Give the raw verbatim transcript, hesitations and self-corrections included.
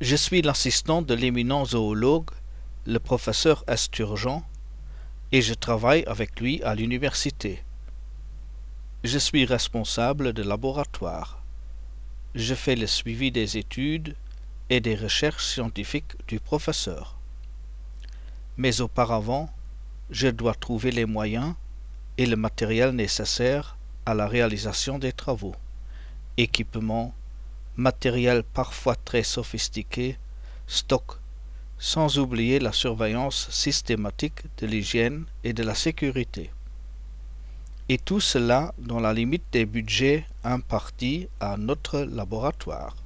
Je suis l'assistant de l'éminent zoologue, le professeur Esturgeon, et je travaille avec lui à l'université. Je suis responsable de laboratoire. Je fais le suivi des études et des recherches scientifiques du professeur. Mais auparavant, je dois trouver les moyens et le matériel nécessaire à la réalisation des travaux. Équipement, matériel parfois très sophistiqué, stock, sans oublier la surveillance systématique de l'hygiène et de la sécurité. Et tout cela dans la limite des budgets impartis à notre laboratoire.